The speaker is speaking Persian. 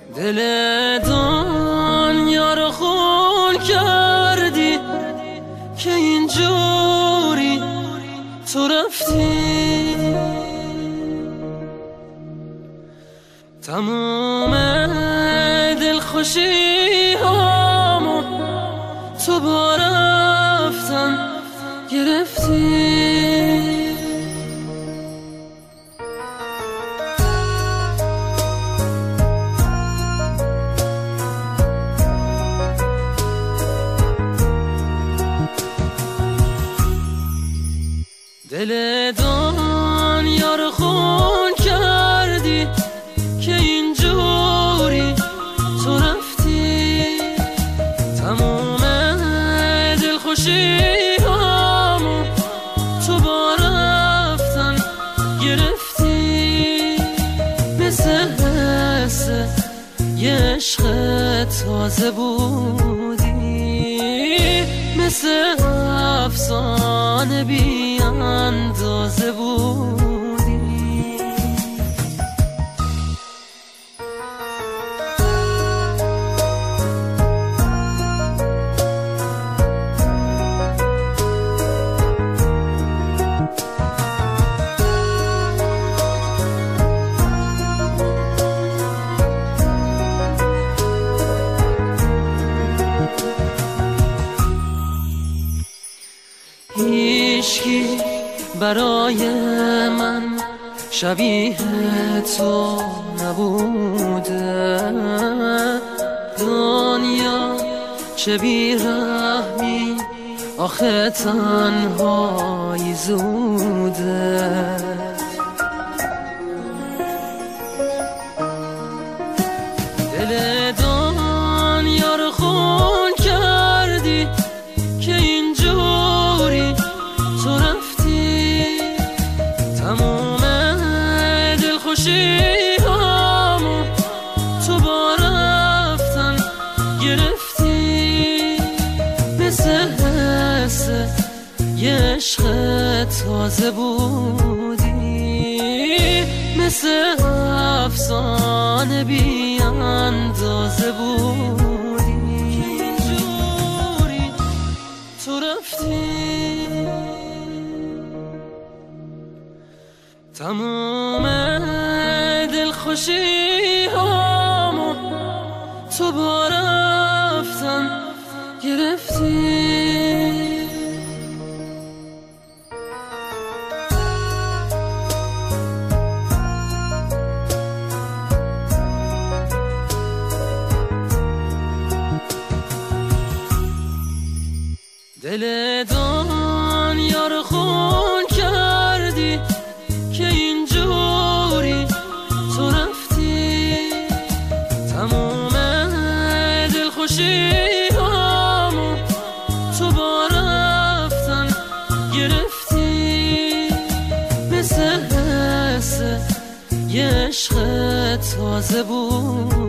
دل دنیا رو خون کردی که اینجوری تو رفتی. تموم دلخوشی هامو تو با رفتن گرفتی. دل دنیا رو خون کردی که اینجوری تو رفتی. تموم دلخوشی هامو تو با رفتن گرفتی. مثل یه عشق تازه بودی، مثل افسانه بی اندازه بودی. هیچکی برای من شبیه تو نبوده. دنیا چه بی‌رحمی، آخه تنهایی زوده. دل دنیا رو خون کردی که اینجوری تو رفتی. تموم دلخوشی هامو تو با رفتن گرفتی. مثل یه عشق تازه بودی، مثل افسانه بی اندازه بودی. اینجوری تو رفتی. تموم دلخوشی هامو تو با رفتن گرفتی. دل دنیا رو خون کردی که اینجوری تو رفتی. تموم دلخوشی هامو تو با رفتن گرفتی. مثل یه عشق تازه بود